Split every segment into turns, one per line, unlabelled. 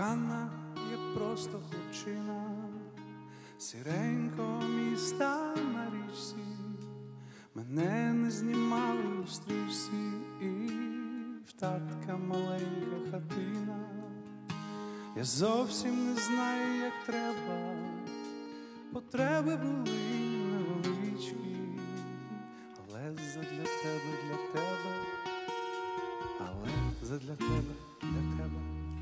Кохана, я просто хлопчина сіренького міста на річці. Мене не знімали у стрічці, і в татка маленька хатина. Я зовсім не знаю, як треба, потреби були невеличкі, але задля тебе, задля тебе, для тебе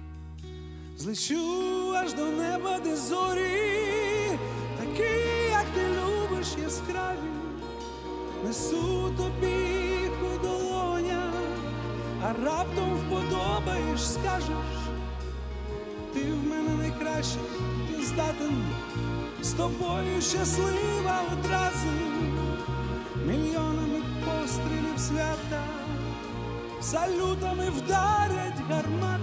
злечу аж до неба, де зорі, такі, як ти любиш, яскраві, несу тобі у долонях, а раптом вподобаєш, скажеш, ти в мене найкращий, ти здатен, з тобою щаслива одразу, мільйонами пострілів свята, салютами вдарять гармати.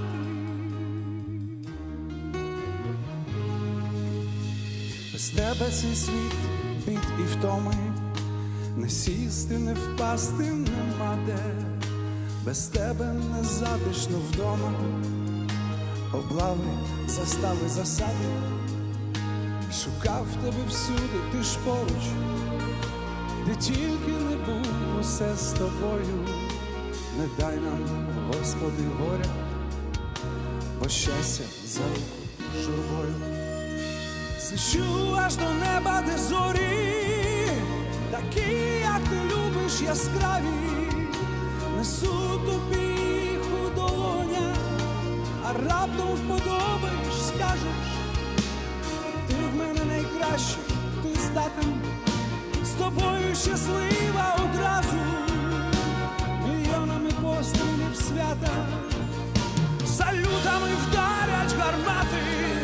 Без тебе цей світ бід і втоми, не сісти, не впасти нема де, без тебе не затишно вдома, облави, застави, засади, шукав тебе всюди, ти ж поруч, де тільки не був, усе з тобою. Не дай нам, Господи, горя, бо щастя за руку журбою. Злечу аж до неба, де зорі, такі, як ти любиш, яскраві, несу тобі їх у долонях, а раптом вподобаєш, скажеш, ти в мене найкращий, ти здатен, з тобою щаслива одразу, мільйонами пострілів свята, салютами вдарять гармати.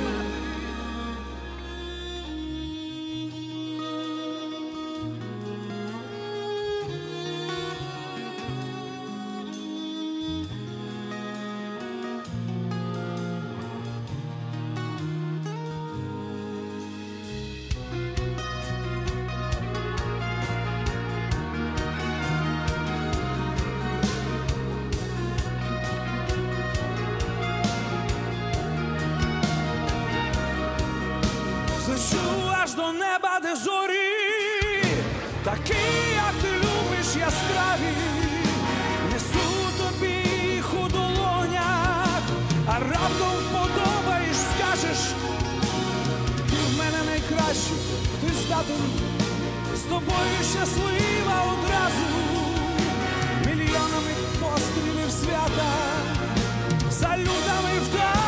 Злечу аж до неба, де зорі, такі, як ти любиш, яскраві, несу тобі їх у долонях, а раптом вподобаєш, скажеш, ти в мене найкращий, ти здатен, з тобою щаслива одразу, мільйонами пострілів свята, салютами вдарять.